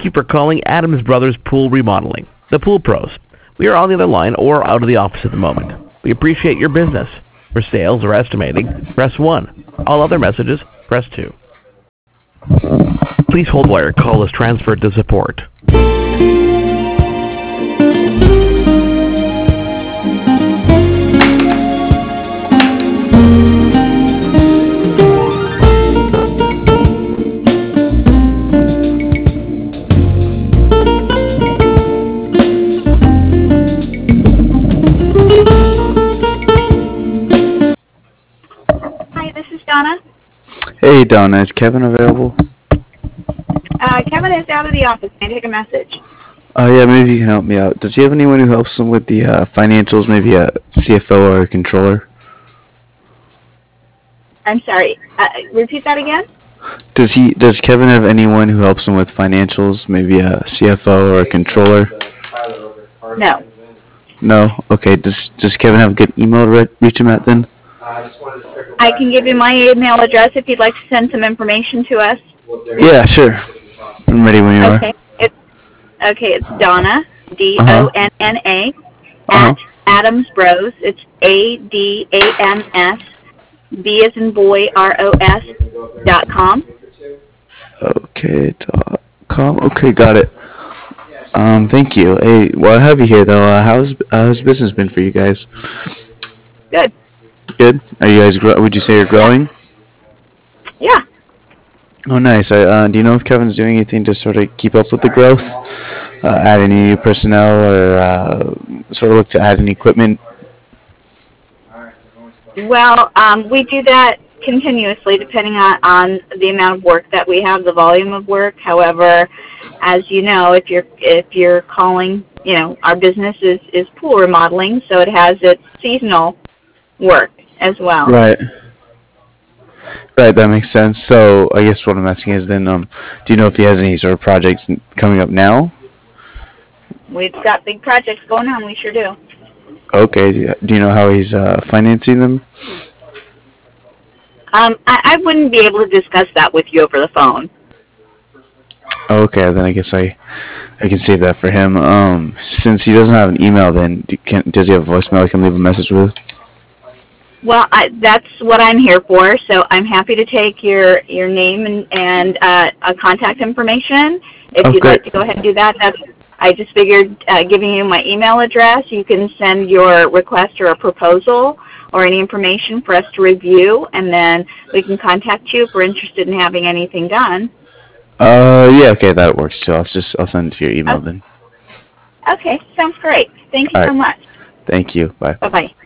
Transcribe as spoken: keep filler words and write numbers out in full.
Thank you for calling Adams Brothers Pool Remodeling, the Pool Pros. We are on the other line or out of the office at the moment. We appreciate your business. For sales or estimating, press one. All other messages, press two. Please hold while your call is transferred to support. Hi, this is Donna. Hey Donna, is Kevin available? Uh, Kevin is out of the office. Can I take a message? Oh yeah, maybe you can help me out. Does he have anyone who helps him with the uh, financials, maybe a C F O or a controller? I'm sorry. Uh, repeat that again? Does he? Does Kevin have anyone who helps him with financials, maybe a C F O or a controller? No. No. Okay. Does Does Kevin have a good email to re- reach him at then? I can give you my email address if you'd like to send some information to us. Yeah, sure. I'm ready when you Okay. It's, okay, it's Donna, D Uh-huh. O N N A, Uh-huh. at Adams Bros. It's A D A M S, B as in boy, R O S, dot com. are. Okay. Dot com. Okay, got it. Um, thank you. Hey, well, I have you here though. Uh, how's how's business been for you guys? Good. Good. Are you guys? Gro- would you say you're growing? Yeah. Oh, nice. Uh, uh, do you know if Kevin's doing anything to sort of keep up with the growth? Uh, add any new personnel or uh, sort of look to add any equipment? Well, um, we do that continuously depending on, on the amount of work that we have, the volume of work. However, as you know, if you're if you're calling, you know, our business is, is pool remodeling, so it has its seasonal work as well. Right. Right, that makes sense. So I guess what I'm asking is then, um, do you know if he has any sort of projects n- coming up now? We've got big projects going on, we sure do. Okay. Do you do you know how he's uh, financing them? Um, I, I wouldn't be able to discuss that with you over the phone. Okay, then I guess I I can save that for him. Um, since he doesn't have an email, then do, can, does he have a voicemail I can leave a message with? Well, I, that's what I'm here for, so I'm happy to take your, your name and, and uh, uh, contact information. If Oh, you'd great. like to go ahead and do that, that's, I just figured uh, giving you my email address, you can send your request or a proposal or any information for us to review, and then we can contact you if we're interested in having anything done. Uh, yeah, okay, that works too. I'll just I'll send it to your email Oh, then. okay, sounds great. Thank you All so right. much. Thank you. Bye. Bye-bye.